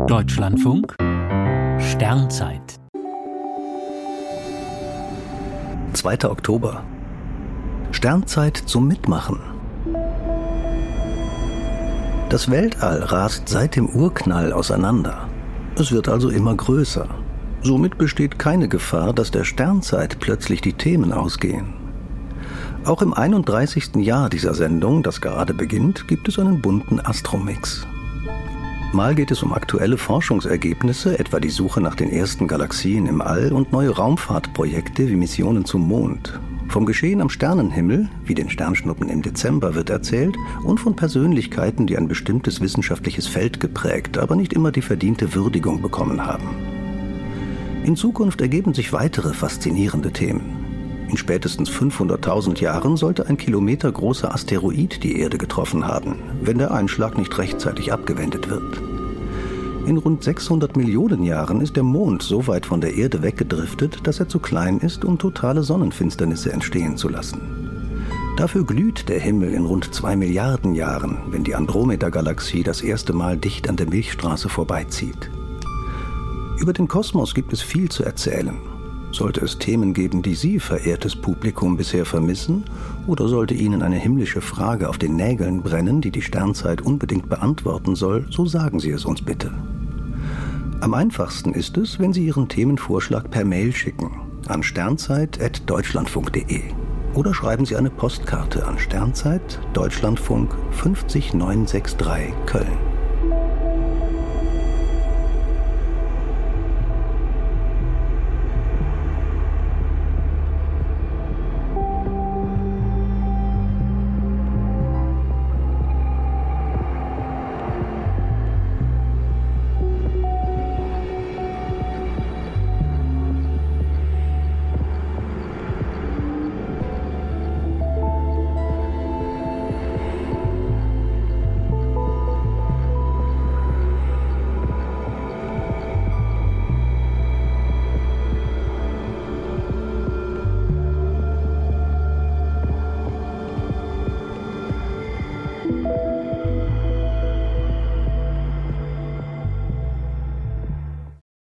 Deutschlandfunk Sternzeit 2. Oktober. Sternzeit zum Mitmachen. Das Weltall rast seit dem Urknall auseinander. Es wird also immer größer. Somit besteht keine Gefahr, dass der Sternzeit plötzlich die Themen ausgehen. Auch im 31. Jahr dieser Sendung, das gerade beginnt, gibt es einen bunten Astromix. Mal geht es um aktuelle Forschungsergebnisse, etwa die Suche nach den ersten Galaxien im All und neue Raumfahrtprojekte wie Missionen zum Mond. Vom Geschehen am Sternenhimmel, wie den Sternschnuppen im Dezember, wird erzählt und von Persönlichkeiten, die ein bestimmtes wissenschaftliches Feld geprägt, aber nicht immer die verdiente Würdigung bekommen haben. In Zukunft ergeben sich weitere faszinierende Themen. In spätestens 500.000 Jahren sollte ein kilometergroßer Asteroid die Erde getroffen haben, wenn der Einschlag nicht rechtzeitig abgewendet wird. In rund 600 Millionen Jahren ist der Mond so weit von der Erde weggedriftet, dass er zu klein ist, um totale Sonnenfinsternisse entstehen zu lassen. Dafür glüht der Himmel in rund 2 Milliarden Jahren, wenn die Andromeda-Galaxie das erste Mal dicht an der Milchstraße vorbeizieht. Über den Kosmos gibt es viel zu erzählen. Sollte es Themen geben, die Sie, verehrtes Publikum, bisher vermissen? Oder sollte Ihnen eine himmlische Frage auf den Nägeln brennen, die die Sternzeit unbedingt beantworten soll, so sagen Sie es uns bitte. Am einfachsten ist es, wenn Sie Ihren Themenvorschlag per Mail schicken an sternzeit@deutschlandfunk.de oder schreiben Sie eine Postkarte an Sternzeit, Deutschlandfunk 50963 Köln.